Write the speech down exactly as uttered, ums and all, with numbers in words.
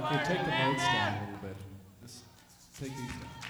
Okay, take the notes down a little bit. Just take these down.